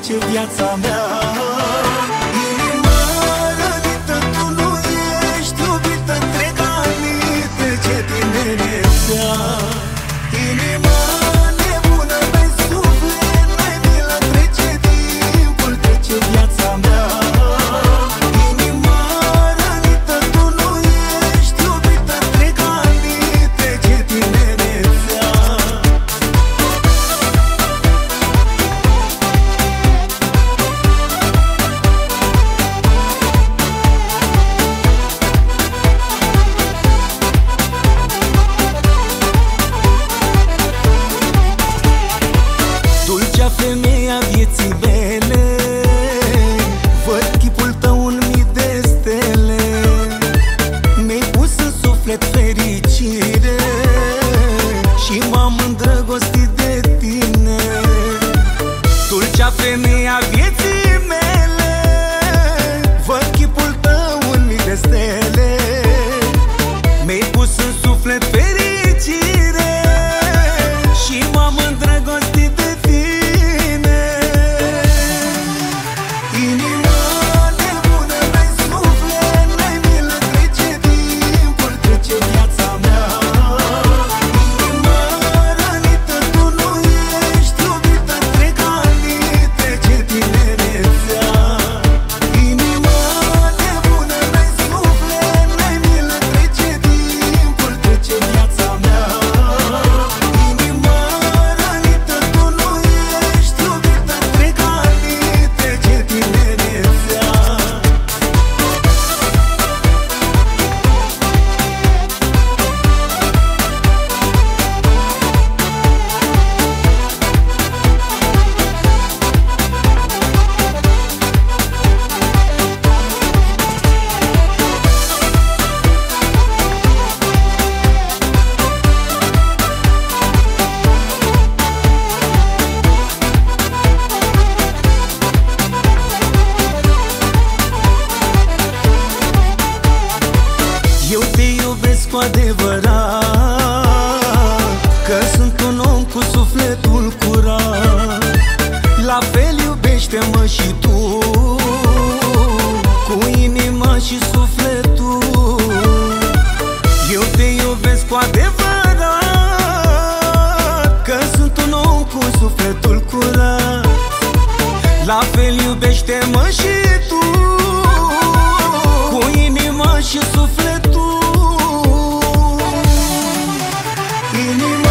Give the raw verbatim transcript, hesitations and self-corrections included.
trece viața mea. Inima rănită, tu nu ești iubită, întreg anii trece tinerețea. Inima nebună, n-ai suflet, n-ai milă, trece timpul, trece viața mea. Inima rănită, tu nu ești iubită, întreg anii trece tinerețea. Dulcea femeia vieții mele, văd chipul tău în mii de stele. Mi-ai pus în suflet fericire și m-am îndrăgostit de tine. Dulcea femeia vieții mele, văd chipul tău în mii de stele. Mi-ai pus în suflet fericire și m-am îndrăgostit de tine. Inima nebună, n-ai suflet, n-ai milă, trece timpul, trece viața mea. Inima rănită, tu nu ești iubită, întreg anii trece tinerețea. Inima nebună, n-ai suflet, n-ai milă, trece timpul, trece viața mea. Inima rănită, tu nu ești iubită, întreg anii trece tinerețea. Eu te iubesc cu adevărat, că sunt un om cu sufletul curat. La fel iubește-mă și tu, cu inima și sufletul. Eu te iubesc cu adevărat, că sunt un om cu sufletul curat. La fel iubește-mă și tu, cu inima și sufletul. Inima